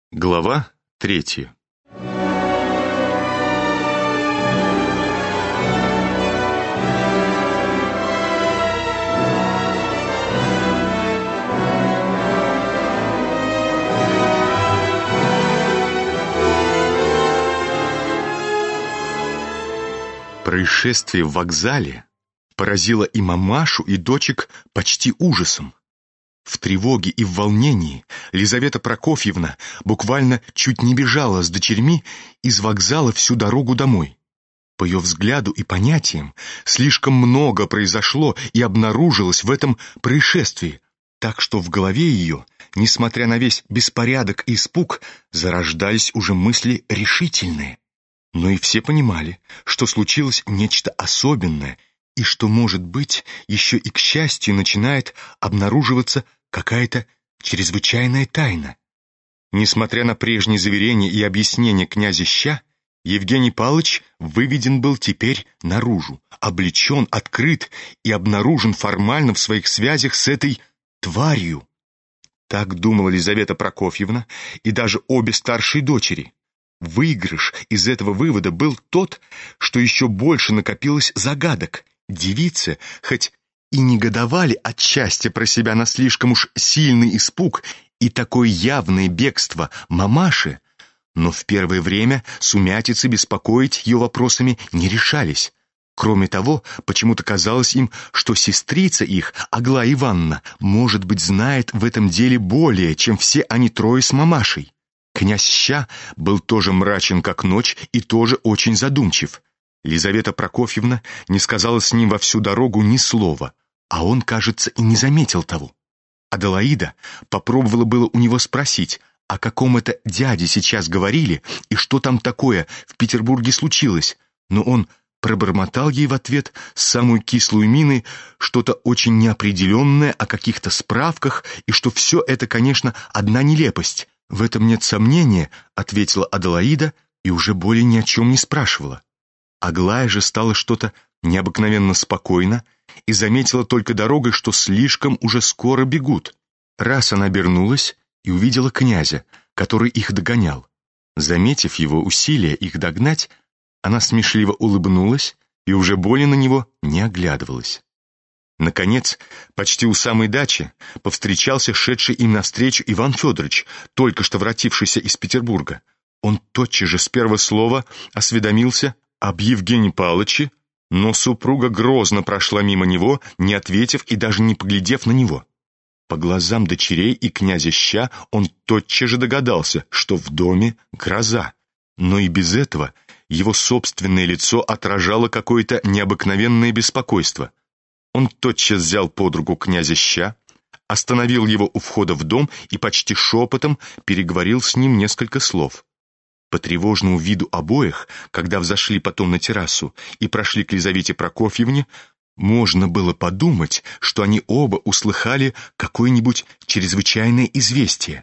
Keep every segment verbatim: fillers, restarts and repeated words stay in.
Глава третья. Происшествие в вокзале поразило и мамашу, и дочек почти ужасом. В тревоге и в волнении Лизавета Прокофьевна буквально чуть не бежала с дочерьми из вокзала всю дорогу домой. По ее взгляду и понятиям, слишком много произошло и обнаружилось в этом происшествии, так что в голове ее, несмотря на весь беспорядок и испуг, зарождались уже мысли решительные. Но и все понимали, что случилось нечто особенное, и что, может быть, еще и к счастью начинает обнаруживаться какая-то чрезвычайная тайна. Несмотря на прежние заверения и объяснения князя Ща, Евгений Павлович выведен был теперь наружу, облечен, открыт и обнаружен формально в своих связях с этой тварью. Так думала Лизавета Прокофьевна и даже обе старшие дочери. Выигрыш из этого вывода был тот, что еще больше накопилось загадок. Девицы, хоть и негодовали от счастья про себя на слишком уж сильный испуг и такое явное бегство мамаши, но в первое время сумятицы беспокоить ее вопросами не решались. Кроме того, почему-то казалось им, что сестрица их, Аглая Ивановна, может быть, знает в этом деле более, чем все они трое с мамашей. Князь Ща был тоже мрачен, как ночь, и тоже очень задумчив. Лизавета Прокофьевна не сказала с ним во всю дорогу ни слова, а он, кажется, и не заметил того. Аделаида попробовала было у него спросить, о каком это дяде сейчас говорили и что там такое в Петербурге случилось, но он пробормотал ей в ответ с самой кислой миной что-то очень неопределенное о каких-то справках и что все это, конечно, одна нелепость. «В этом нет сомнения», — ответила Аделаида и уже более ни о чем не спрашивала. Аглая же стала что-то необыкновенно спокойно и заметила только дорогой, что слишком уже скоро бегут. Раз она обернулась и увидела князя, который их догонял. Заметив его усилия их догнать, она смешливо улыбнулась и уже более на него не оглядывалась. Наконец, почти у самой дачи повстречался шедший им навстречу Иван Федорович, только что вратившийся из Петербурга. Он тотчас же с первого слова осведомился об Евгении Павловиче, но супруга грозно прошла мимо него, не ответив и даже не поглядев на него. По глазам дочерей и князя Ща он тотчас же догадался, что в доме гроза, но и без этого его собственное лицо отражало какое-то необыкновенное беспокойство. Он тотчас взял под руку князя Ща, остановил его у входа в дом и почти шепотом переговорил с ним несколько слов. По тревожному виду обоих, когда взошли потом на террасу и прошли к Лизавете Прокофьевне, можно было подумать, что они оба услыхали какое-нибудь чрезвычайное известие.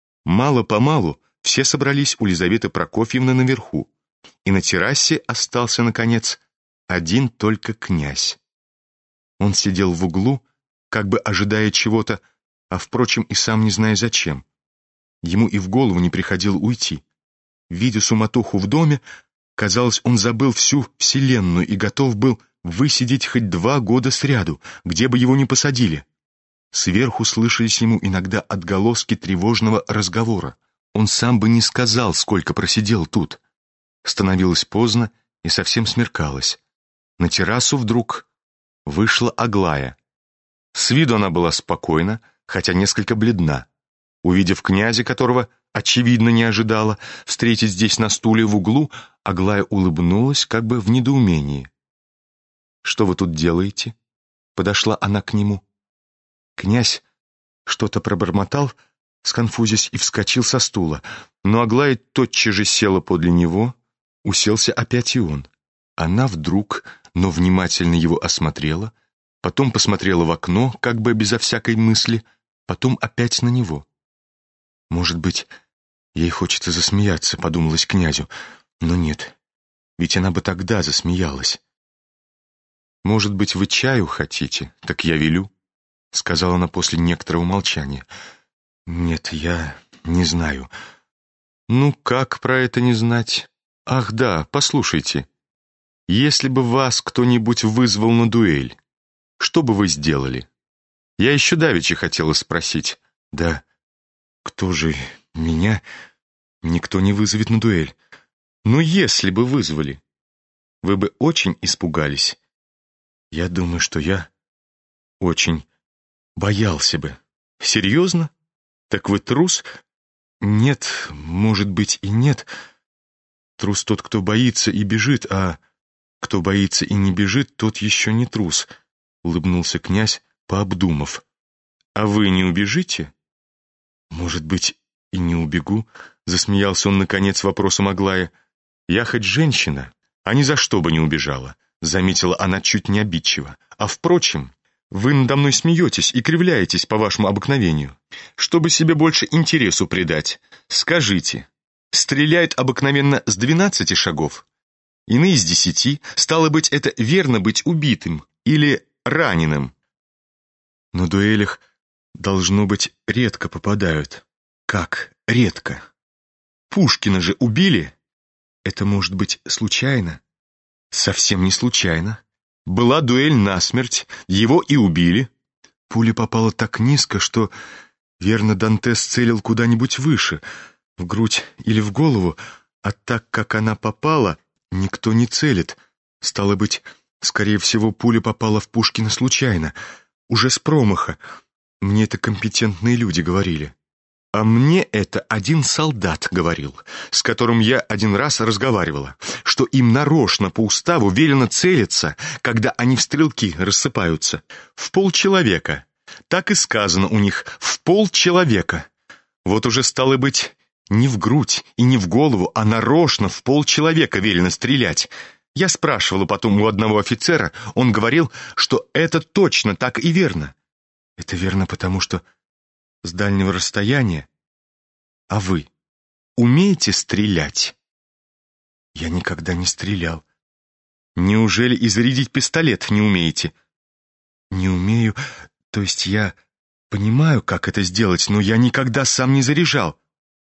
Мало-помалу все собрались у Лизаветы Прокофьевны наверху, и на террасе остался, наконец, один только князь. Он сидел в углу, как бы ожидая чего-то, а, впрочем, и сам не зная зачем. Ему и в голову не приходило уйти. Видя суматоху в доме, казалось, он забыл всю вселенную и готов был высидеть хоть два года сряду, где бы его ни посадили. Сверху слышались ему иногда отголоски тревожного разговора. Он сам бы не сказал, сколько просидел тут. Становилось поздно и совсем смеркалось. На террасу вдруг вышла Аглая. С виду она была спокойна, хотя несколько бледна. Увидев князя, которого, очевидно, не ожидала встретить здесь на стуле в углу, Аглая улыбнулась как бы в недоумении. «Что вы тут делаете?» Подошла она к нему. Князь что-то пробормотал, сконфузясь, и вскочил со стула, но Аглая тотчас же села подле него, уселся опять и он. Она вдруг, но внимательно его осмотрела, потом посмотрела в окно, как бы безо всякой мысли, потом опять на него. «Может быть, ей хочется засмеяться», — подумалось князю, но нет, ведь она бы тогда засмеялась. «Может быть, вы чаю хотите? Так я велю», — сказала она после некоторого молчания. «Нет, я не знаю. Ну, как про это не знать? Ах да, послушайте. Если бы вас кто-нибудь вызвал на дуэль, что бы вы сделали? Я еще давеча хотела спросить. Да кто же меня никто не вызовет на дуэль? Ну, если бы вызвали, вы бы очень испугались. Я думаю, что я очень боялся бы. Серьезно? Так вы трус? Нет, может быть и нет. Трус тот, кто боится и бежит, а кто боится и не бежит, тот еще не трус, улыбнулся князь, пообдумав. А вы не убежите? Может быть, и не убегу, засмеялся он наконец вопросом Аглая. Я хоть женщина, а ни за что бы не убежала, заметила она чуть не обидчиво. А впрочем, вы надо мной смеетесь и кривляетесь по вашему обыкновению. Чтобы себе больше интересу придать, скажите, стреляют обыкновенно с двенадцати шагов? Иные с десяти, стало быть, это верно быть убитым или раненым. На дуэлях, должно быть, редко попадают. Как редко? Пушкина же убили? Это может быть случайно? Совсем не случайно. Была дуэль насмерть, его и убили. Пуля попала так низко, что, верно, Дантес целил куда-нибудь выше, в грудь или в голову, а так как она попала, никто не целит. Стало быть, скорее всего, пуля попала в Пушкина случайно, уже с промаха. Мне это компетентные люди говорили. А мне это один солдат говорил, с которым я один раз разговаривала, что им нарочно по уставу велено целиться, когда они в стрелки рассыпаются. В полчеловека. Так и сказано у них, в полчеловека. Вот уже стало быть, не в грудь и не в голову, а нарочно в полчеловека велено стрелять. Я спрашивала потом у одного офицера, он говорил, что это точно так и верно. Это верно потому, что с дальнего расстояния. А вы умеете стрелять? Я никогда не стрелял. Неужели и зарядить пистолет не умеете? Не умею, то есть я понимаю, как это сделать, но я никогда сам не заряжал.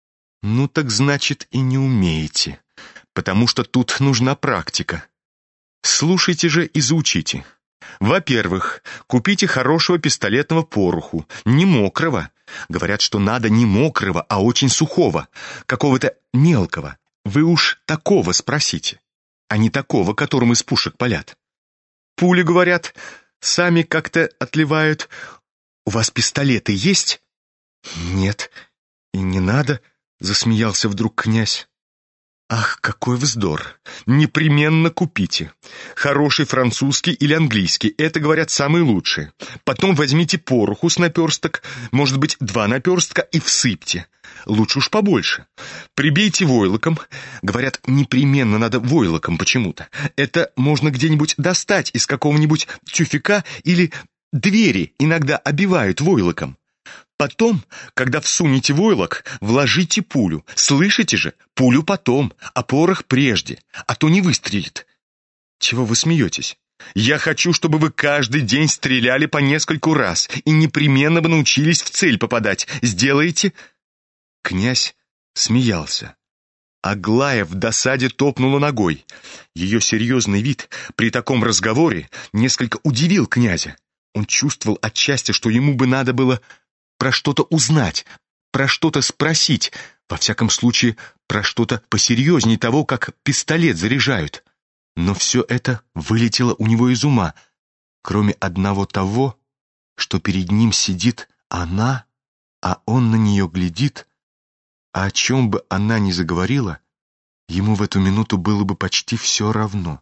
Ну так значит и не умеете, потому что тут нужна практика. Слушайте же и заучите. Во-первых, купите хорошего пистолетного пороху, не мокрого. Говорят, что надо не мокрого, а очень сухого, какого-то мелкого. Вы уж такого спросите, а не такого, которым из пушек палят. Пули, говорят, сами как-то отливают. У вас пистолеты есть? Нет, и не надо, засмеялся вдруг князь. Ах, какой вздор! Непременно купите. Хороший французский или английский, это, говорят, самые лучшие. Потом возьмите пороху с наперсток, может быть, два наперстка, и всыпьте. Лучше уж побольше. Прибейте войлоком. Говорят, непременно надо войлоком почему-то. Это можно где-нибудь достать из какого-нибудь тюфяка или двери иногда обивают войлоком. Потом, когда всунете войлок, вложите пулю. Слышите же? Пулю потом, а порох прежде, а то не выстрелит. Чего вы смеетесь? Я хочу, чтобы вы каждый день стреляли по нескольку раз и непременно бы научились в цель попадать. Сделаете?» Князь смеялся. Аглая в досаде топнула ногой. Ее серьезный вид при таком разговоре несколько удивил князя. Он чувствовал отчасти, что ему бы надо было про что-то узнать, про что-то спросить, во всяком случае, про что-то посерьезнее того, как пистолет заряжают. Но все это вылетело у него из ума, кроме одного того, что перед ним сидит она, а он на нее глядит, а о чем бы она ни заговорила, ему в эту минуту было бы почти все равно.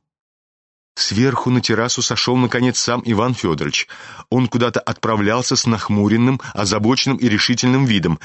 Сверху на террасу сошел, наконец, сам Иван Федорович. Он куда-то отправлялся с нахмуренным, озабоченным и решительным видом.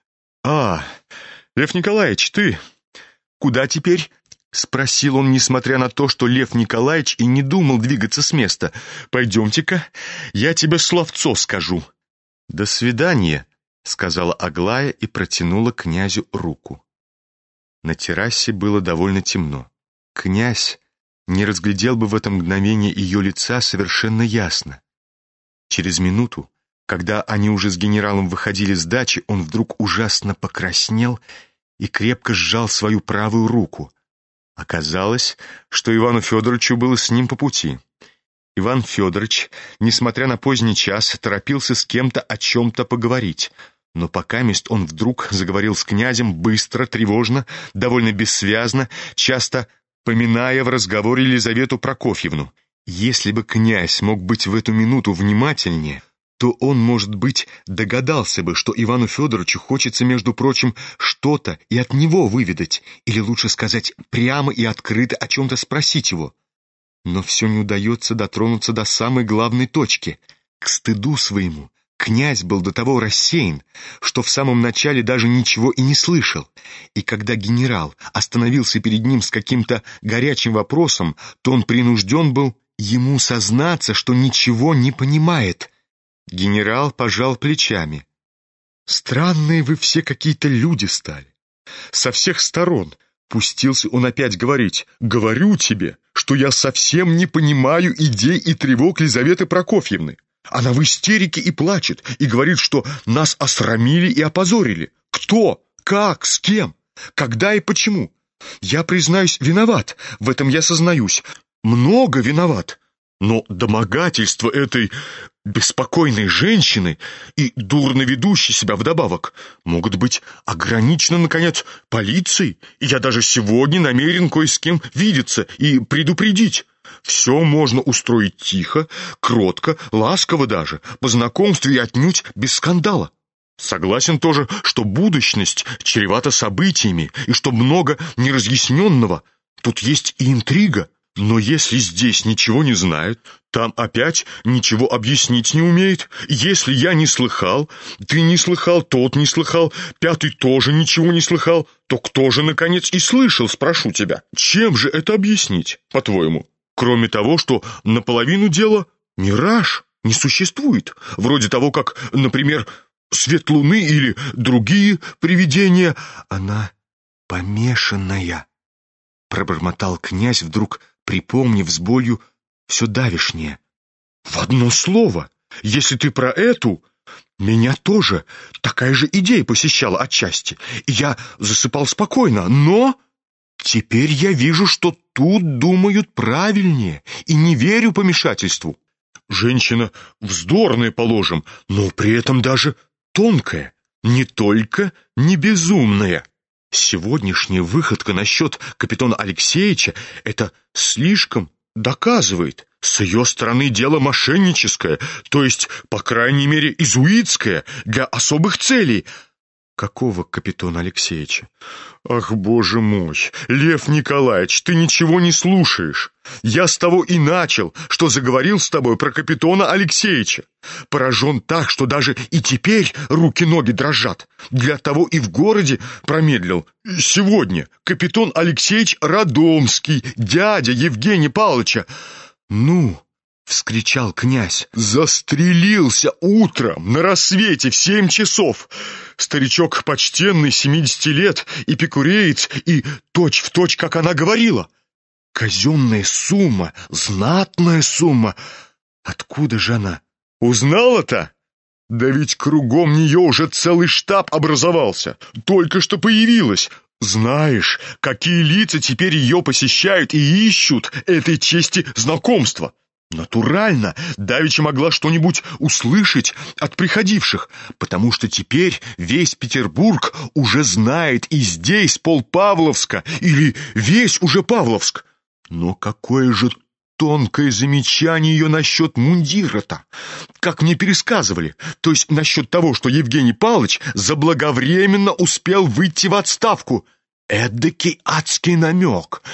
«А, Лев Николаевич, ты? Куда теперь?» — спросил он, несмотря на то, что Лев Николаевич и не думал двигаться с места. «Пойдемте-ка, я тебе словцо скажу». «До свидания», — сказала Аглая и протянула князю руку. На террасе было довольно темно. Князь не разглядел бы в это мгновение ее лица совершенно ясно. Через минуту, когда они уже с генералом выходили с дачи, он вдруг ужасно покраснел и крепко сжал свою правую руку. Оказалось, что Ивану Федоровичу было с ним по пути. Иван Федорович, несмотря на поздний час, торопился с кем-то о чем-то поговорить. Но покамест он вдруг заговорил с князем быстро, тревожно, довольно бессвязно, часто поминая в разговоре Лизавету Прокофьевну. Если бы князь мог быть в эту минуту внимательнее, то он, может быть, догадался бы, что Ивану Федоровичу хочется, между прочим, что-то и от него выведать, или лучше сказать, прямо и открыто о чем-то спросить его. Но все не удается дотронуться до самой главной точки. К стыду своему князь был до того рассеян, что в самом начале даже ничего и не слышал. И когда генерал остановился перед ним с каким-то горячим вопросом, то он принужден был ему сознаться, что ничего не понимает. Генерал пожал плечами. «Странные вы все какие-то люди стали. Со всех сторон». Пустился он опять говорить. «Говорю тебе, что я совсем не понимаю идей и тревог Лизаветы Прокофьевны. Она в истерике и плачет, и говорит, что нас осрамили и опозорили. Кто? Как? С кем? Когда и почему? Я, признаюсь, виноват, в этом я сознаюсь. Много виноват. Но домогательство этой беспокойной женщины и дурно ведущей себя вдобавок могут быть ограничены, наконец, полицией, и я даже сегодня намерен кое с кем видеться и предупредить. Все можно устроить тихо, кротко, ласково даже, по знакомству и отнюдь без скандала. Согласен тоже, что будущность чревата событиями, и что много неразъясненного. Тут есть и интрига. Но если здесь ничего не знают, там опять ничего объяснить не умеет. Если я не слыхал, ты не слыхал, тот не слыхал, пятый тоже ничего не слыхал, то кто же, наконец, и слышал, спрошу тебя? Чем же это объяснить, по-твоему? Кроме того, что наполовину дела мираж не существует, вроде того, как, например, свет луны или другие привидения. Она помешанная, пробормотал князь, вдруг припомнив с болью все давешнее. В одно слово, если ты про эту, меня тоже такая же идея посещала отчасти, и я засыпал спокойно, но теперь я вижу, что тут думают правильнее, и не верю помешательству. Женщина вздорная, положим, но при этом даже тонкая, не только не безумная. Сегодняшняя выходка насчет капитана Алексеевича это слишком доказывает. С ее стороны дело мошенническое, то есть, по крайней мере, изуитское, для особых целей. Какого капитана Алексеевича? Ах, боже мой, Лев Николаевич, ты ничего не слушаешь. Я с того и начал, что заговорил с тобой про капитана Алексеевича. Поражен так, что даже и теперь руки-ноги дрожат. Для того и в городе промедлил. Сегодня капитан Алексеевич Радомский, дядя Евгения Павловича. Ну... — вскричал князь. «Застрелился утром, на рассвете, в семь часов. Старичок почтенный, семидесяти лет, эпикуреец, и точь-в-точь, как она говорила. Казенная сумма, знатная сумма. Откуда же она? Узнала-то? Да ведь кругом нее уже целый штаб образовался. Только что появилась. Знаешь, какие лица теперь ее посещают и ищут этой чести знакомства?» Натурально, давеча могла что-нибудь услышать от приходивших, потому что теперь весь Петербург уже знает и здесь полпавловска, или весь уже Павловск. Но какое же тонкое замечание ее насчет мундира-то, как мне пересказывали, то есть насчет того, что Евгений Павлович заблаговременно успел выйти в отставку. Эдакий адский намек.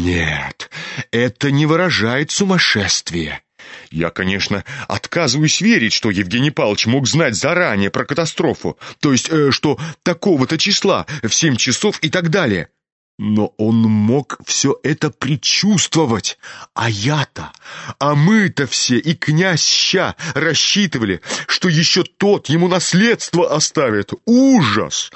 Нет, это не выражает сумасшествие. Я, конечно, отказываюсь верить, что Евгений Павлович мог знать заранее про катастрофу, то есть, э, что такого-то числа, в семь часов и так далее. Но он мог все это предчувствовать, а я-то, а мы-то все, и князь Ща, рассчитывали, что еще тот ему наследство оставит. Ужас!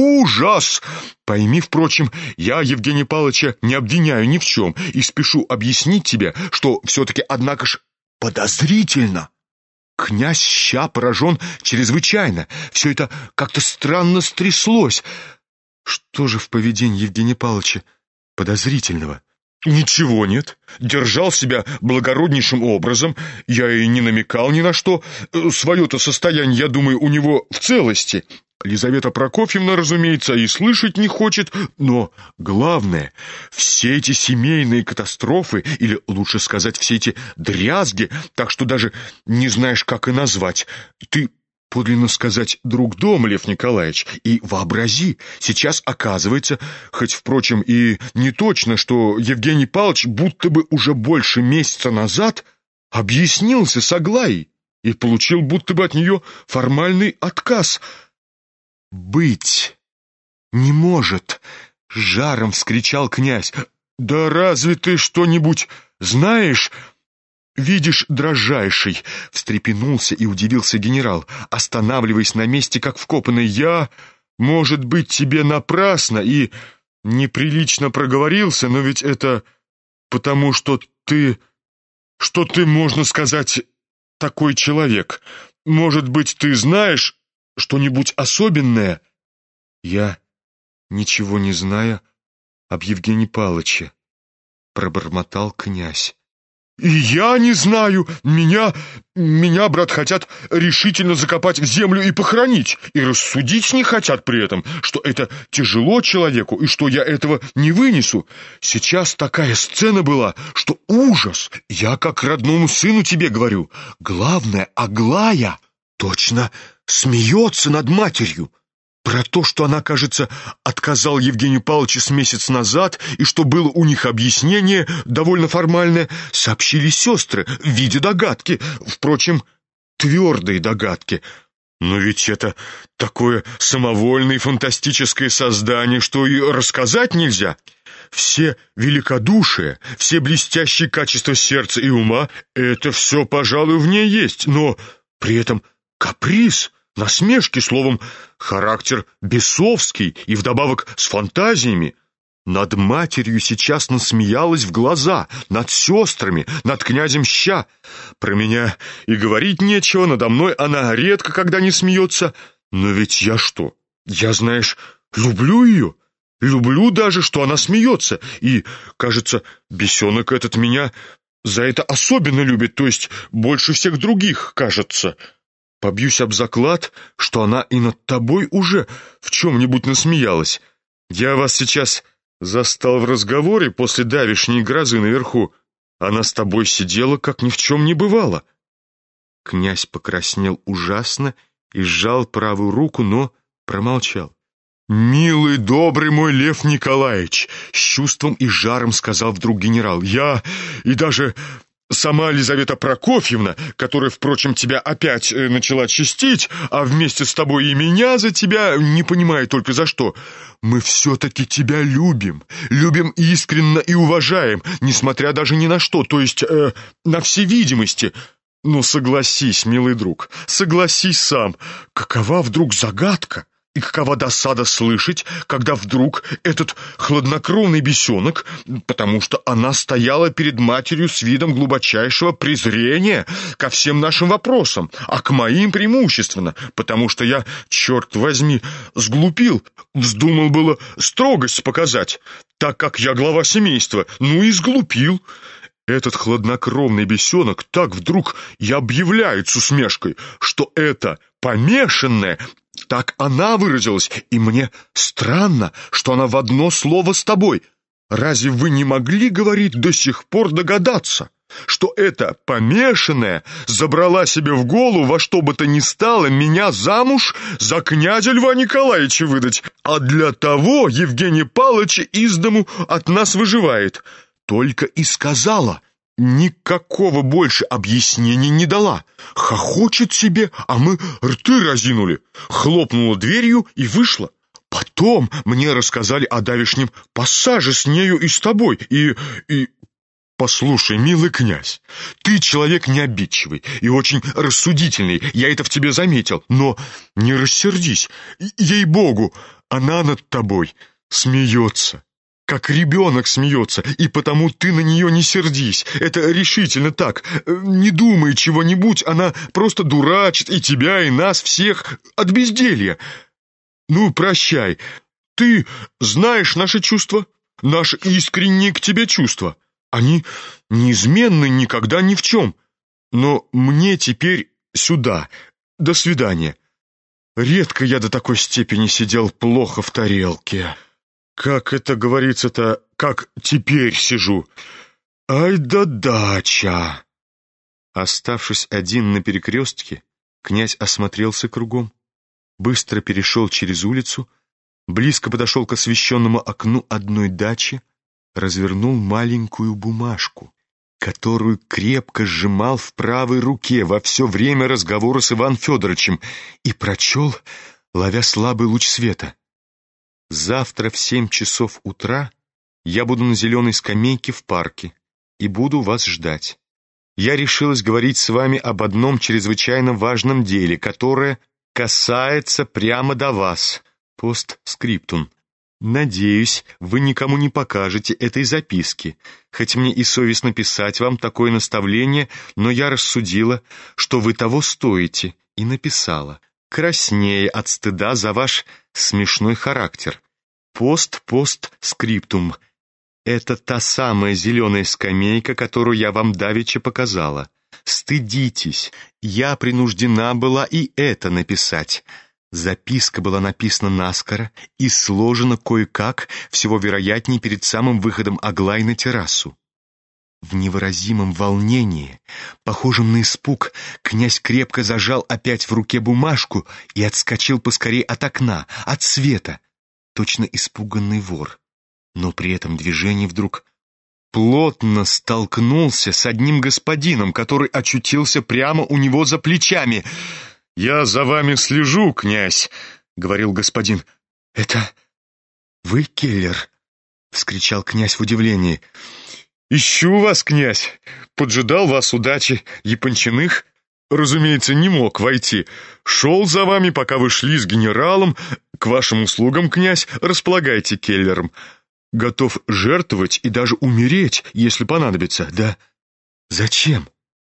Ужас! Пойми, впрочем, я Евгения Павловича не обвиняю ни в чем и спешу объяснить тебе, что все-таки, однако ж, подозрительно. Князь Ща поражен чрезвычайно, все это как-то странно стряслось. Что же в поведении Евгения Павловича подозрительного? Ничего нет. Держал себя благороднейшим образом. Я и не намекал ни на что. Свое-то состояние, я думаю, у него в целости. Лизавета Прокофьевна, разумеется, и слышать не хочет. Но главное, все эти семейные катастрофы, или лучше сказать, все эти дрязги, так что даже не знаешь, как и назвать. Ты, подлинно сказать, друг дома, Лев Николаевич, и вообрази, сейчас оказывается, хоть, впрочем, и не точно, что Евгений Павлович будто бы уже больше месяца назад объяснился с Аглаей и получил будто бы от нее формальный отказ. «Быть не может!» — жаром вскричал князь. «Да разве ты что-нибудь знаешь?» «Видишь, дрожайший!» — встрепенулся и удивился генерал, останавливаясь на месте, как вкопанный. «Я, может быть, тебе напрасно и неприлично проговорился, но ведь это потому, что ты, что ты, можно сказать, такой человек. Может быть, ты знаешь что-нибудь особенное?» «Я, ничего не зная об Евгении Павловиче», — пробормотал князь. «И я не знаю. Меня, меня, брат, хотят решительно закопать в землю и похоронить. И рассудить не хотят при этом, что это тяжело человеку и что я этого не вынесу. Сейчас такая сцена была, что ужас. Я как родному сыну тебе говорю. Главное, Аглая точно смеется над матерью. Про то, что она, кажется, отказал Евгению Павловичу с месяц назад, и что было у них объяснение, довольно формальное, сообщили сестры в виде догадки, впрочем, твердой догадки. Но ведь это такое самовольное и фантастическое создание, что и рассказать нельзя. Все великодушие, все блестящие качества сердца и ума — это все, пожалуй, в ней есть, но при этом каприз, насмешки, словом, характер бесовский и вдобавок с фантазиями. Над матерью сейчас насмеялась в глаза, над сестрами, над князем Ща. Про меня и говорить нечего, надо мной она редко когда не смеется. Но ведь я что? Я, знаешь, люблю ее. Люблю даже, что она смеется. И, кажется, бесенок этот меня за это особенно любит, то есть больше всех других, кажется. Побьюсь об заклад, что она и над тобой уже в чем-нибудь насмеялась. Я вас сейчас застал в разговоре после давешней грозы наверху. Она с тобой сидела, как ни в чем не бывало». Князь покраснел ужасно и сжал правую руку, но промолчал. «Милый, добрый мой Лев Николаевич!» — с чувством и жаром сказал вдруг генерал. «Я и даже... сама Лизавета Прокофьевна, которая, впрочем, тебя опять э, начала честить, а вместе с тобой и меня за тебя, не понимая только за что, мы все-таки тебя любим, любим искренне и уважаем, несмотря даже ни на что, то есть э, на все видимости. Но согласись, милый друг, согласись сам, какова вдруг загадка? И какова досада слышать, когда вдруг этот хладнокровный бесенок, потому что она стояла перед матерью с видом глубочайшего презрения ко всем нашим вопросам, а к моим преимущественно, потому что я, черт возьми, сглупил, вздумал было строгость показать, так как я глава семейства, ну и сглупил. Этот хладнокровный бесенок так вдруг и объявляет с усмешкой, что это помешанное. Так она выразилась, и мне странно, что она в одно слово с тобой. Разве вы не могли, говорить, до сих пор догадаться, что эта помешанная забрала себе в голову во что бы то ни стало меня замуж за князя Льва Николаевича выдать, а для того Евгения Павловича из дому от нас выживает? Только и сказала, никакого больше объяснения не дала. Хохочет себе, а мы рты разинули. Хлопнула дверью и вышла. Потом мне рассказали о давешнем пассаже с нею и с тобой. И... и... Послушай, милый князь, ты человек необидчивый и очень рассудительный, я это в тебе заметил, но не рассердись. Ей-богу, она над тобой смеется. Как ребенок смеется, и потому ты на нее не сердись. Это решительно так. Не думай чего-нибудь, она просто дурачит и тебя, и нас всех от безделья. Ну, прощай. Ты знаешь наши чувства, наши искренние к тебе чувства. Они неизменны никогда ни в чем. Но мне теперь сюда. До свидания. Редко я до такой степени сидел плохо в тарелке. Как это говорится-то, как теперь сижу. Ай да дача!» Оставшись один на перекрестке, князь осмотрелся кругом, быстро перешел через улицу, близко подошел к освещенному окну одной дачи, развернул маленькую бумажку, которую крепко сжимал в правой руке во все время разговора с Иваном Федоровичем, и прочел, ловя слабый луч света. «Завтра в семь часов утра я буду на зеленой скамейке в парке и буду вас ждать. Я решилась говорить с вами об одном чрезвычайно важном деле, которое касается прямо до вас. Постскриптум. Надеюсь, вы никому не покажете этой записки, хоть мне и совестно писать вам такое наставление, но я рассудила, что вы того стоите, и написала, краснея от стыда за ваш смешной характер. Пост-постскриптум. Это та самая зеленая скамейка, которую я вам давеча показала. Стыдитесь, я принуждена была и это написать. Записка была написана наскоро и сложена кое-как, всего вероятнее перед самым выходом Аглаи на террасу. В невыразимом волнении, похожем на испуг, князь крепко зажал опять в руке бумажку и отскочил поскорее от окна, от света, точно испуганный вор. Но при этом движении вдруг плотно столкнулся с одним господином, который очутился прямо у него за плечами. «Я за вами слежу, князь», — говорил господин. «Это вы, Келлер?» — вскричал князь в удивлении. «Ищу вас, князь. Поджидал вас у дачи Япончиных. Разумеется, не мог войти. Шел за вами, пока вы шли с генералом. К вашим услугам, князь, располагайте Келлером. Готов жертвовать и даже умереть, если понадобится. Да зачем?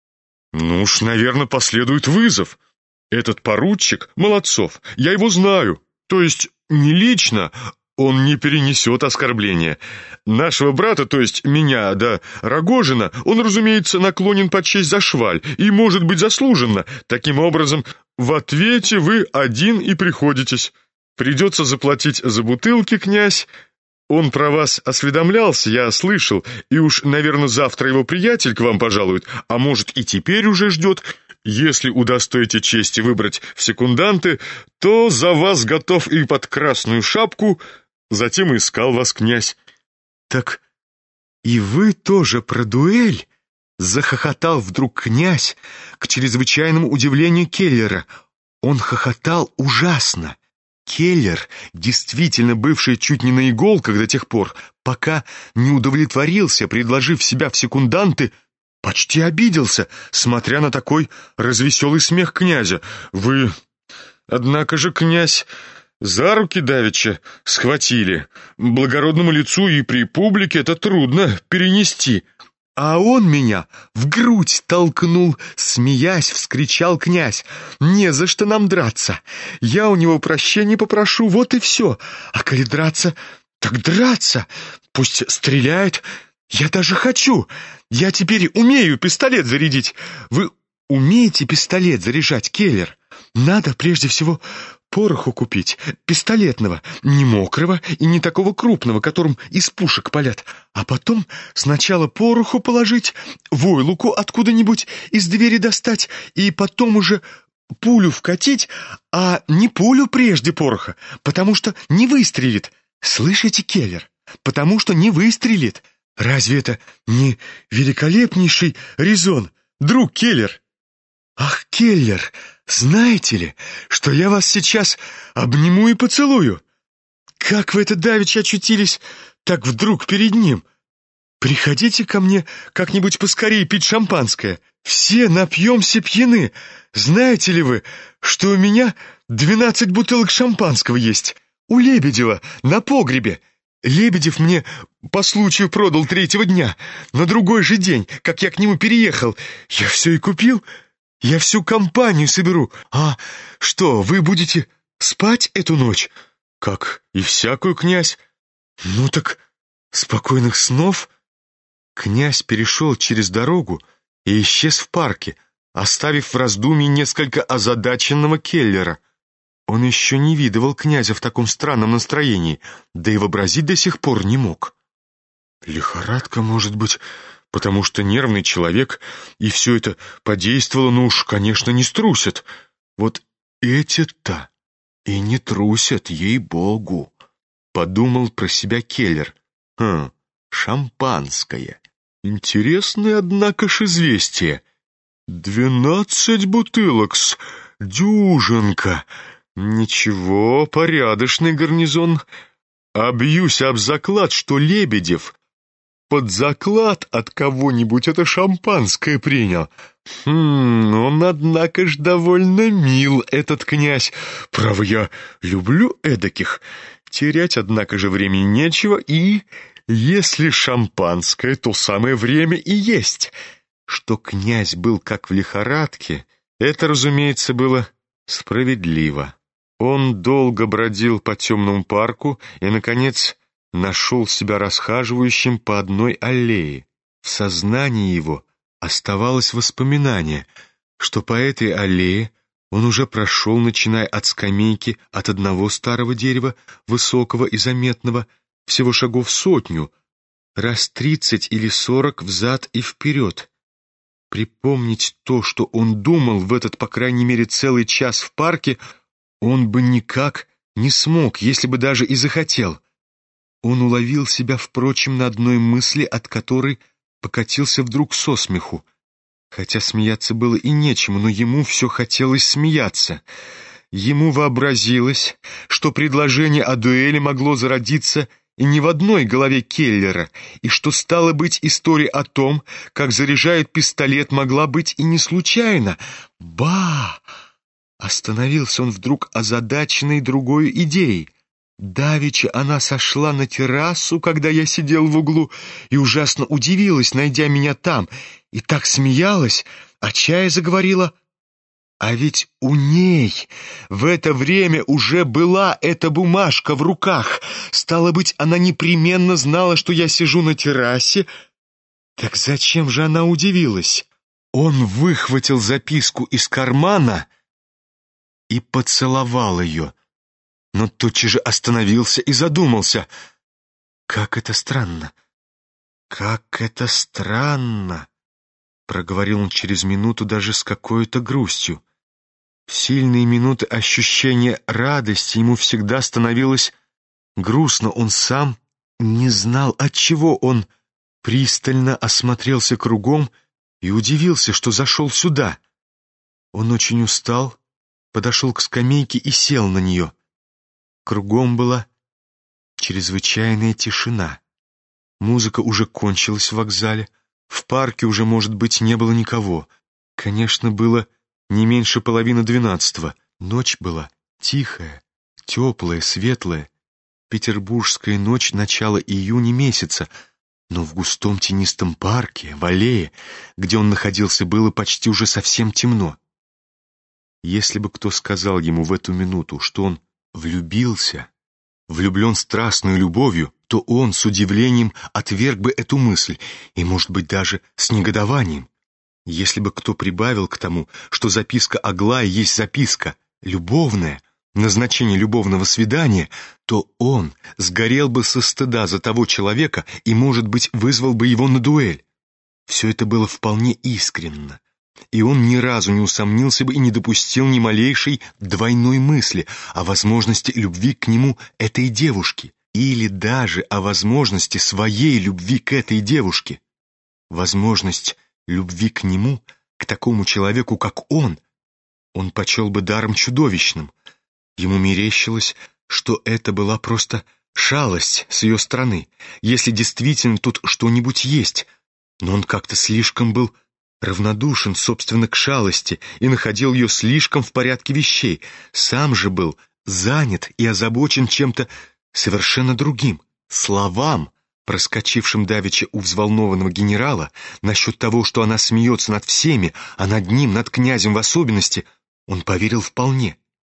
Ну уж, наверное, последует вызов. Этот поручик Молодцов, я его знаю. То есть не лично, он не перенесет оскорбления. Нашего брата, то есть меня, да, Рогожина, он, разумеется, наклонен почесть за шваль, и, может быть, заслуженно. Таким образом, в ответе вы один и приходитесь. Придется заплатить за бутылки, князь. Он про вас осведомлялся, я слышал, и уж, наверное, завтра его приятель к вам пожалует, а может, и теперь уже ждет. Если удостоите чести выбрать в секунданты, то за вас готов и под красную шапку, затем искал вас князь». «Так и вы тоже про дуэль?» — захохотал вдруг князь к чрезвычайному удивлению Келлера. Он хохотал ужасно. Келлер, действительно бывший чуть не на иголках до тех пор, пока не удовлетворился, предложив себя в секунданты, почти обиделся, смотря на такой развеселый смех князя. «Вы, однако же, князь, за руки давеча схватили. Благородному лицу и при публике это трудно перенести». «А он меня в грудь толкнул», — смеясь, вскричал князь. «Не за что нам драться. Я у него прощения попрошу, вот и все. А коли драться, так драться. Пусть стреляет. Я даже хочу. Я теперь умею пистолет зарядить. Вы умеете пистолет заряжать, Келлер? Надо прежде всего пороху купить, пистолетного, не мокрого и не такого крупного, которым из пушек палят, а потом сначала пороху положить, войлуку откуда-нибудь из двери достать, и потом уже пулю вкатить, а не пулю прежде пороха, потому что не выстрелит. Слышите, Келлер? Потому что не выстрелит. Разве это не великолепнейший резон, друг Келлер? Ах, Келлер, знаете ли, что я вас сейчас обниму и поцелую? Как вы это давеча очутились так вдруг перед ним? Приходите ко мне как-нибудь поскорее пить шампанское. Все напьемся пьяны. Знаете ли вы, что у меня двенадцать бутылок шампанского есть? У Лебедева на погребе. Лебедев мне по случаю продал третьего дня. На другой же день, как я к нему переехал, я все и купил. Я всю компанию соберу. А что, вы будете спать эту ночь? как и всякую, князь. Ну так спокойных снов. Князь перешел через дорогу и исчез в парке, оставив в раздумье несколько озадаченного Келлера. Он еще не видывал князя в таком странном настроении, да и вообразить до сих пор не мог. Лихорадка, может быть, потому что нервный человек, и все это подействовало, ну уж, конечно, не струсят. Вот эти-то и не трусят, ей-богу, подумал про себя Келлер. Хм, шампанское. Интересное, однако ж, известие. Двенадцать бутылок-с, дюжинка. Ничего, порядочный гарнизон. А бьюсь об заклад, что Лебедев под заклад от кого-нибудь это шампанское принял. Хм, он, однако ж, довольно мил, этот князь. Право, я люблю эдаких. Терять, однако же, времени нечего, и если шампанское, то самое время и есть. Что князь был как в лихорадке, это, разумеется, было справедливо. Он долго бродил по темному парку и, наконец, нашел себя расхаживающим по одной аллее. В сознании его оставалось воспоминание, что по этой аллее он уже прошел, начиная от скамейки от одного старого дерева, высокого и заметного, всего шагов сотню, раз тридцать или сорок взад и вперед. Припомнить то, что он думал в этот, по крайней мере, целый час в парке, он бы никак не смог, если бы даже и захотел. Он уловил себя, впрочем, на одной мысли, от которой покатился вдруг со смеху. Хотя смеяться было и нечему, но ему все хотелось смеяться. Ему вообразилось, что предложение о дуэли могло зародиться и не в одной голове Келлера, и что, стало быть, история о том, как заряжает пистолет, могла быть и не случайно. Ба! Остановился он вдруг озадаченный другой идеей. Давеча она сошла на террасу, когда я сидел в углу, и ужасно удивилась, найдя меня там, и так смеялась, а чая заговорила. А ведь у ней в это время уже была эта бумажка в руках. Стало быть, она непременно знала, что я сижу на террасе. Так зачем же она удивилась? Он выхватил записку из кармана и поцеловал ее, но тотчас же остановился и задумался. «Как это странно! Как это странно!» проговорил он через минуту даже с какой-то грустью. В сильные минуты ощущения радости ему всегда становилось грустно. Он сам не знал, отчего. Он пристально осмотрелся кругом и удивился, что зашел сюда. Он очень устал, подошел к скамейке и сел на нее. Кругом была чрезвычайная тишина. Музыка уже кончилась в вокзале. В парке уже, может быть, не было никого. Конечно, было не меньше половины двенадцатого. Ночь была тихая, теплая, светлая. Петербургская ночь начала июня месяца. Но в густом тенистом парке, в аллее, где он находился, было почти уже совсем темно. Если бы кто сказал ему в эту минуту, что он влюбился, влюблен страстной любовью, то он с удивлением отверг бы эту мысль, и, может быть, даже с негодованием. Если бы кто прибавил к тому, что записка Аглаи есть записка любовная, назначение любовного свидания, то он сгорел бы со стыда за того человека и, может быть, вызвал бы его на дуэль. Все это было вполне искренно, и он ни разу не усомнился бы и не допустил ни малейшей двойной мысли о возможности любви к нему этой девушки, или даже о возможности своей любви к этой девушке. Возможность любви к нему, к такому человеку, как он, он почел бы даром чудовищным. Ему мерещилось, что это была просто шалость с ее стороны, если действительно тут что-нибудь есть, но он как-то слишком был равнодушен, собственно, к шалости и находил ее слишком в порядке вещей, сам же был занят и озабочен чем-то совершенно другим, словам, проскочившим давеча у взволнованного генерала, насчет того, что она смеется над всеми, а над ним, над князем в особенности, он поверил вполне.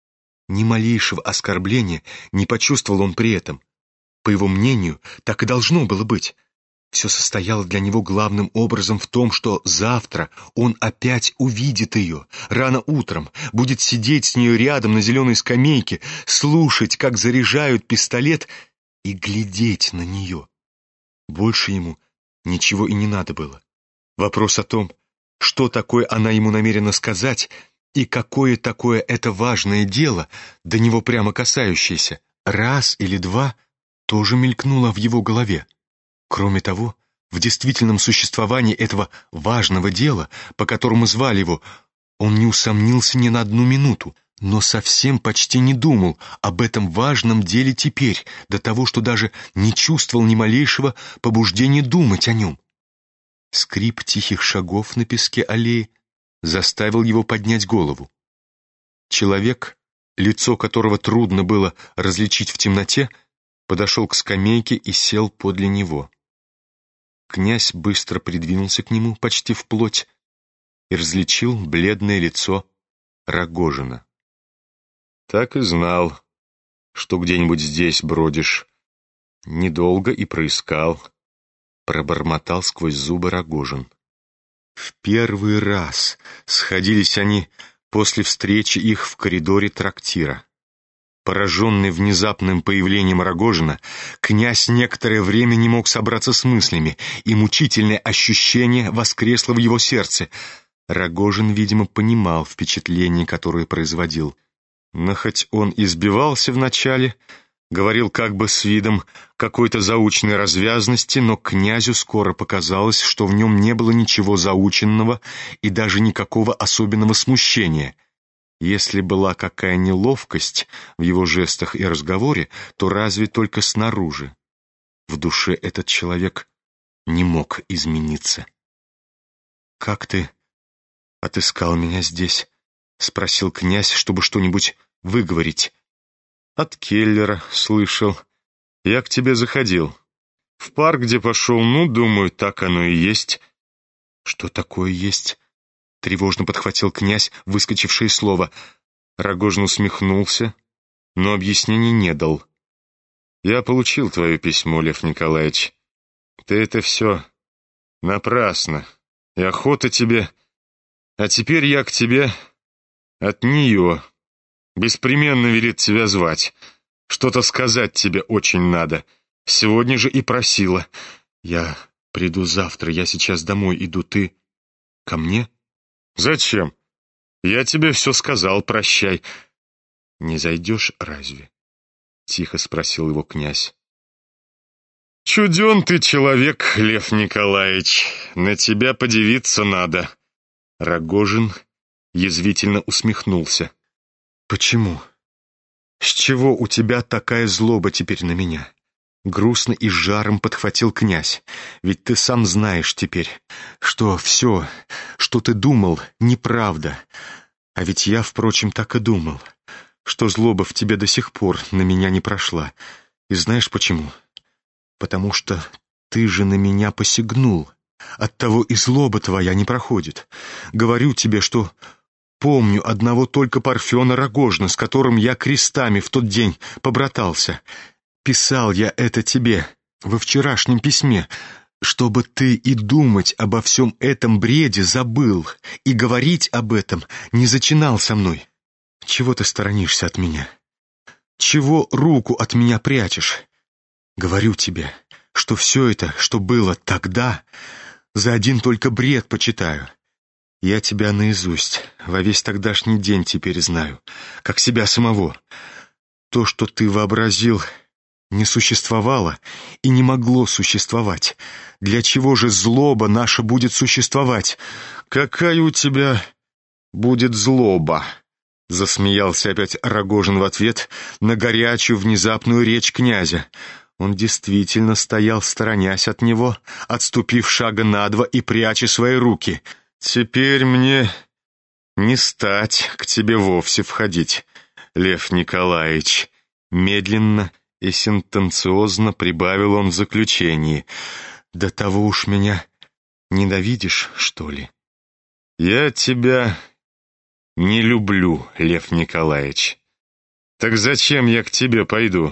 Ни малейшего оскорбления не почувствовал он при этом. По его мнению, так и должно было быть. Все состояло для него главным образом в том, что завтра он опять увидит ее, рано утром, будет сидеть с нею рядом на зеленой скамейке, слушать, как заряжают пистолет, и глядеть на нее. Больше ему ничего и не надо было. Вопрос о том, что такое она ему намерена сказать, и какое такое это важное дело, до него прямо касающееся, раз или два, тоже мелькнуло в его голове. Кроме того, в действительном существовании этого важного дела, по которому звали его, он не усомнился ни на одну минуту, но совсем почти не думал об этом важном деле теперь, до того, что даже не чувствовал ни малейшего побуждения думать о нем. Скрип тихих шагов на песке аллеи заставил его поднять голову. Человек, лицо которого трудно было различить в темноте, подошел к скамейке и сел подле него. Князь быстро придвинулся к нему почти вплоть и различил бледное лицо Рогожина. «Так и знал, что где-нибудь здесь бродишь. Недолго и проискал», — пробормотал сквозь зубы Рогожин. В первый раз сходились они после встречи их в коридоре трактира. Пораженный внезапным появлением Рогожина, князь некоторое время не мог собраться с мыслями, и мучительное ощущение воскресло в его сердце. Рогожин, видимо, понимал впечатление, которое производил. Но хоть он избивался вначале, говорил как бы с видом какой-то заученной развязности, но князю скоро показалось, что в нем не было ничего заученного и даже никакого особенного смущения. Если была какая неловкость в его жестах и разговоре, то разве только снаружи. В душе этот человек не мог измениться. «Как ты отыскал меня здесь?» — спросил князь, чтобы что-нибудь выговорить. «От Келлера слышал. Я к тебе заходил. В парк, где пошел, ну, думаю, так оно и есть». «Что такое есть?» — тревожно подхватил князь выскочившее слово. Рогожин усмехнулся, но объяснений не дал. «Я получил твое письмо, Лев Николаевич. Ты это все напрасно. И охота тебе. А теперь я к тебе от нее. Беспременно велит тебя звать. Что-то сказать тебе очень надо. Сегодня же и просила. Я приду завтра, я сейчас домой иду. Ты ко мне?» «Зачем? Я тебе все сказал, прощай». «Не зайдешь разве?» — тихо спросил его князь. «Чуден ты человек, Лев Николаевич. На тебя подивиться надо». Рогожин язвительно усмехнулся. «Почему? С чего у тебя такая злоба теперь на меня?» Грустно и с жаром подхватил князь. «Ведь ты сам знаешь теперь, что все, что ты думал, неправда. А ведь я, впрочем, так и думал, что злоба в тебе до сих пор на меня не прошла. И знаешь почему? Потому что ты же на меня посягнул. Оттого и злоба твоя не проходит. Говорю тебе, что помню одного только Парфена Рогожина, с которым я крестами в тот день побратался. Писал я это тебе во вчерашнем письме, чтобы ты и думать обо всем этом бреде забыл, и говорить об этом не зачинал со мной. Чего ты сторонишься от меня? Чего руку от меня прячешь? Говорю тебе, что все это, что было тогда, за один только бред почитаю. Я тебя наизусть во весь тогдашний день теперь знаю, как себя самого. То, что ты вообразил, не существовало и не могло существовать. Для чего же злоба наша будет существовать? Какая у тебя будет злоба? Засмеялся опять Рогожин в ответ на горячую внезапную речь князя. Он действительно стоял, сторонясь от него, отступив шага на два и пряча свои руки. «Теперь мне не стать к тебе вовсе входить, Лев Николаевич», медленно и сентенциозно прибавил он в заключении. «До того уж меня ненавидишь, что ли?» «Я тебя не люблю, Лев Николаевич. Так зачем я к тебе пойду?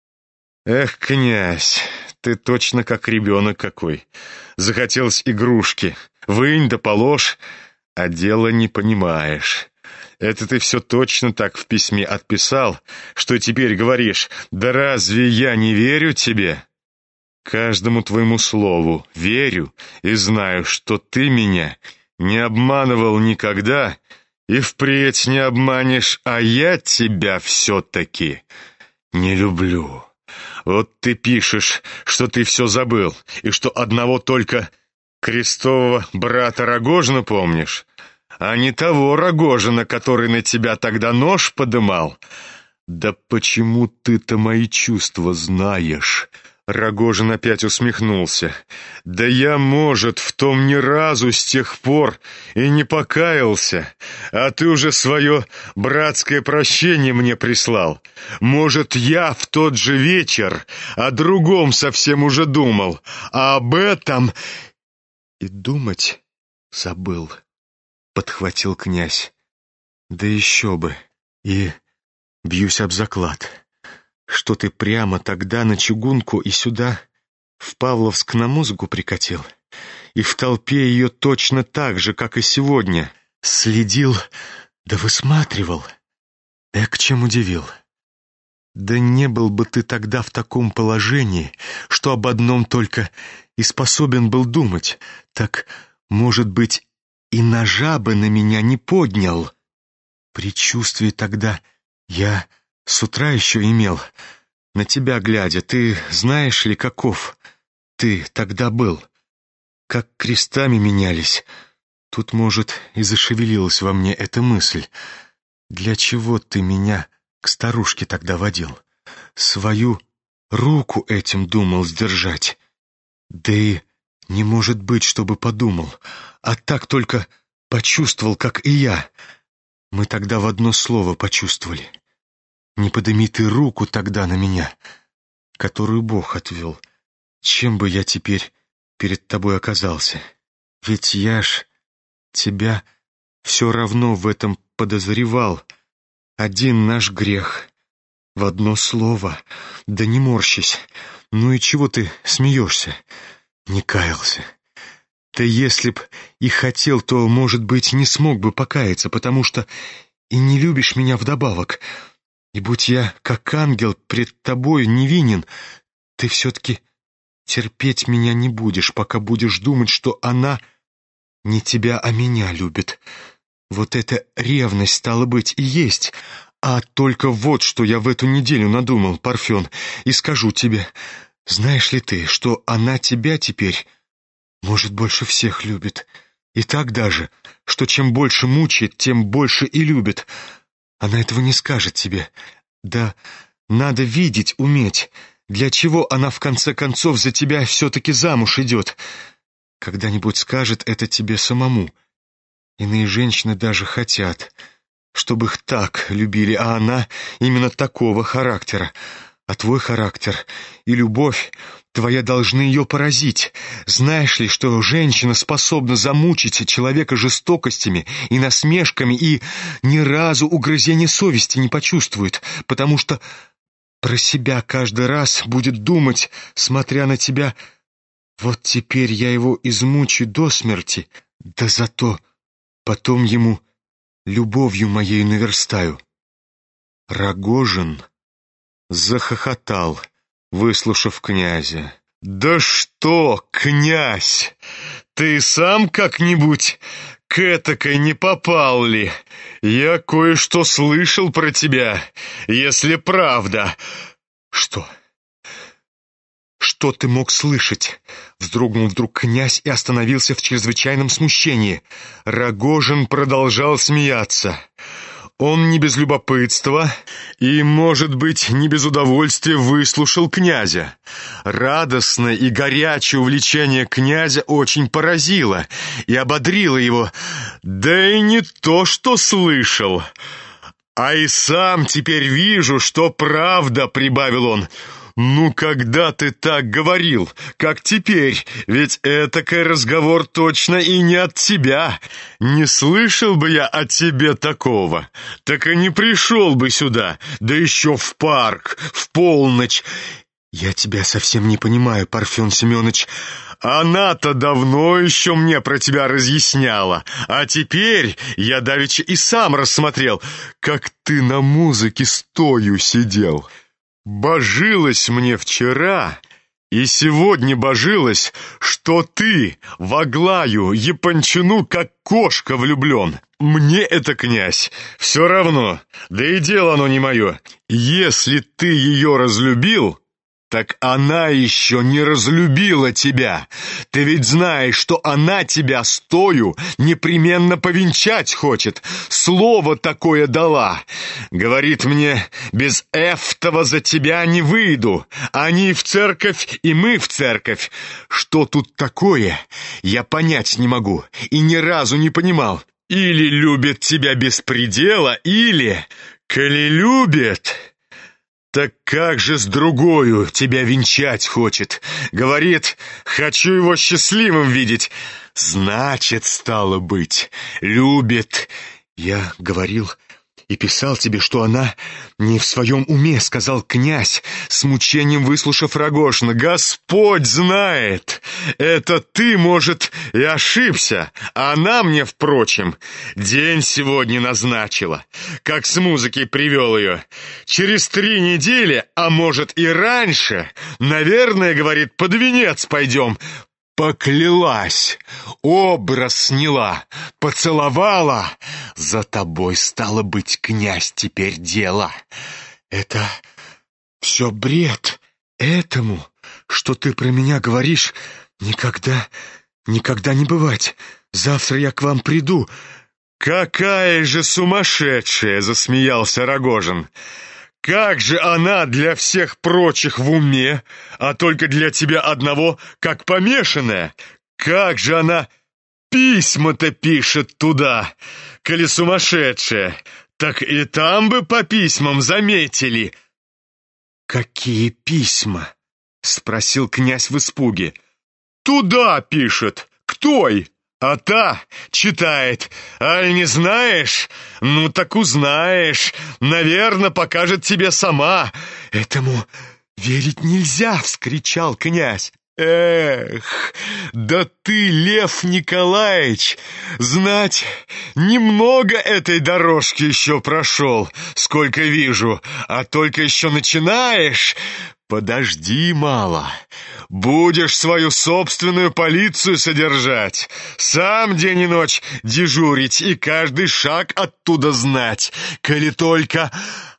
Эх, князь, ты точно как ребенок какой. Захотелось игрушки. Вынь да положь, а дело не понимаешь. Это ты все точно так в письме отписал, что теперь говоришь: да разве я не верю тебе? Каждому твоему слову верю и знаю, что ты меня не обманывал никогда и впредь не обманешь, а я тебя все-таки не люблю. Вот ты пишешь, что ты все забыл, и что одного только крестового брата Рогожина помнишь, а не того Рогожина, который на тебя тогда нож подымал. Да почему ты-то мои чувства знаешь? Рогожин опять усмехнулся. Да я, может, в том ни разу с тех пор и не покаялся, а ты уже свое братское прощение мне прислал. Может, я в тот же вечер о другом совсем уже думал, а об этом и думать забыл, подхватил князь. Да еще бы, и бьюсь об заклад, что ты прямо тогда на чугунку и сюда, в Павловск, на музыку прикатил, и в толпе ее точно так же, как и сегодня, следил да высматривал. Эк, чем удивил. Да не был бы ты тогда в таком положении, что об одном только и способен был думать, так, может быть, и ножа бы на меня не поднял. Предчувствие тогда я с утра еще имел, на тебя глядя. Ты знаешь ли, каков ты тогда был? Как крестами менялись. Тут, может, и зашевелилась во мне эта мысль. Для чего ты меня к старушке тогда водил? Свою руку этим думал сдержать. Да и не может быть, чтобы подумал, а так только почувствовал, как и я. Мы тогда в одно слово почувствовали. Не подыми ты руку тогда на меня, которую Бог отвел. Чем бы я теперь перед тобой оказался? Ведь я ж тебя все равно в этом подозревал. Один наш грех. В одно слово. Да не морщись. Ну и чего ты смеешься? Не каялся. Да если б и хотел, то, может быть, не смог бы покаяться, потому что и не любишь меня вдобавок. И будь я, как ангел, пред тобой невинен, ты все-таки терпеть меня не будешь, пока будешь думать, что она не тебя, а меня любит. Вот эта ревность, стало быть, и есть. А только вот что я в эту неделю надумал, Парфен, и скажу тебе. Знаешь ли ты, что она тебя теперь, может, больше всех любит? И так даже, что чем больше мучает, тем больше и любит. Она этого не скажет тебе. Да надо видеть, уметь. Для чего она в конце концов за тебя все-таки замуж идет? Когда-нибудь скажет это тебе самому. Иные женщины даже хотят, чтобы их так любили, а она именно такого характера. А твой характер и любовь твоя должны ее поразить. Знаешь ли, что женщина способна замучить человека жестокостями и насмешками и ни разу угрызения совести не почувствует, потому что про себя каждый раз будет думать, смотря на тебя: вот теперь я его измучу до смерти, да зато потом ему любовью моей наверстаю. Рогожин захохотал, выслушав князя. «Да что, князь, ты сам как-нибудь к этакой не попал ли? Я кое-что слышал про тебя, если правда». «Что? Что ты мог слышать?» Вздрогнул вдруг князь и остановился в чрезвычайном смущении. Рогожин продолжал смеяться. Он не без любопытства и, может быть, не без удовольствия выслушал князя. Радостное и горячее увлечение князя очень поразило и ободрило его. Да и не то, что слышал, а и сам теперь вижу, что правда, — прибавил он. Ну, когда ты так говорил, как теперь, ведь этакой разговор точно и не от тебя. Не слышал бы я о тебе такого, так и не пришел бы сюда, да еще в парк, в полночь. Я тебя совсем не понимаю, Парфен Семенович. Она-то давно еще мне про тебя разъясняла, а теперь я давеча и сам рассмотрел, как ты на музыке стою сидел. Божилась мне вчера, и сегодня божилась, что ты в Аглаю Япончину как кошка влюблен. Мне это, князь, все равно, да и дело оно не мое. Если ты ее разлюбил, так она еще не разлюбила тебя. Ты ведь знаешь, что она тебя стою непременно повенчать хочет. Слово такое дала. Говорит мне, без эфтова за тебя не выйду. Они в церковь, и мы в церковь. Что тут такое, я понять не могу и ни разу не понимал. Или любит тебя без предела, или, коли любит... Так как же с другою тебя венчать хочет? Говорит, хочу его счастливым видеть. Значит, стало быть, любит. Я говорил и писал тебе, что она не в своем уме, сказал князь, с мучением выслушав Рогожина. Господь знает, это ты, может, и ошибся, а она мне, впрочем, день сегодня назначила, как с музыкой привел ее. Через три недели, а может и раньше, наверное, говорит, под венец пойдем. Поклялась, образ сняла, поцеловала. За тобой, стало быть, князь, теперь дело. Это все бред. Этому, что ты про меня говоришь, никогда, никогда не бывать. Завтра я к вам приду. Какая же сумасшедшая, засмеялся Рогожин. Как же она для всех прочих в уме, а только для тебя одного, как помешанная? Как же она письма-то пишет туда, коли сумасшедшая? Так и там бы по письмам заметили. Какие письма? Спросил князь в испуге. Туда пишет, к той. А та читает, аль не знаешь? Ну так узнаешь, наверное, покажет тебе сама. Этому верить нельзя, вскричал князь. Эх, да ты, Лев Николаевич, знать, немного этой дорожки еще прошел, сколько вижу, а только еще начинаешь. Подожди мало, будешь свою собственную полицию содержать, сам день и ночь дежурить и каждый шаг оттуда знать, коли только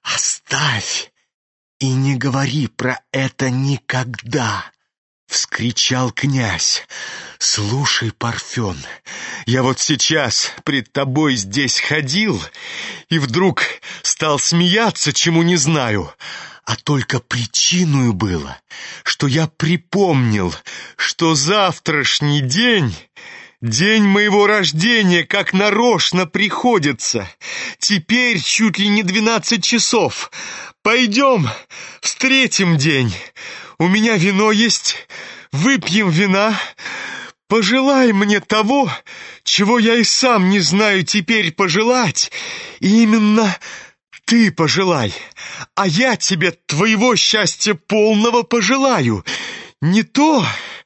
оставь и не говори про это никогда. Вскричал князь. Слушай, Парфен, я вот сейчас пред тобой здесь ходил и вдруг стал смеяться, чему не знаю, а только причиною было, что я припомнил, что завтрашний день, день моего рождения, как нарочно приходится. Теперь чуть ли не двенадцать часов. Пойдем, встретим день. У меня вино есть, выпьем вина. Пожелай мне того, чего я и сам не знаю теперь пожелать. И именно ты пожелай, а я тебе твоего счастья полного пожелаю. Не то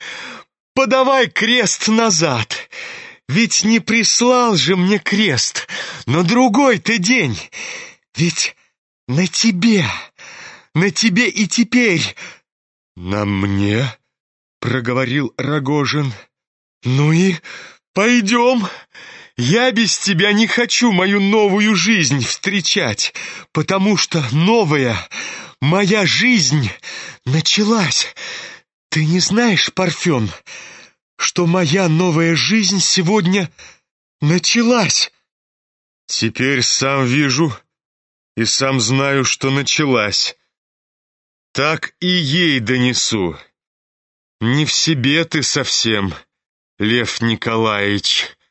подавай крест назад, ведь не прислал же мне крест на другой ты день. Ведь на тебе, на тебе и теперь... «На мне?» — проговорил Рогожин. «Ну и пойдем. Я без тебя не хочу мою новую жизнь встречать, потому что новая моя жизнь началась. Ты не знаешь, Парфен, что моя новая жизнь сегодня началась?» «Теперь сам вижу и сам знаю, что началась. Так и ей донесу. Не в себе ты совсем, Лев Николаевич.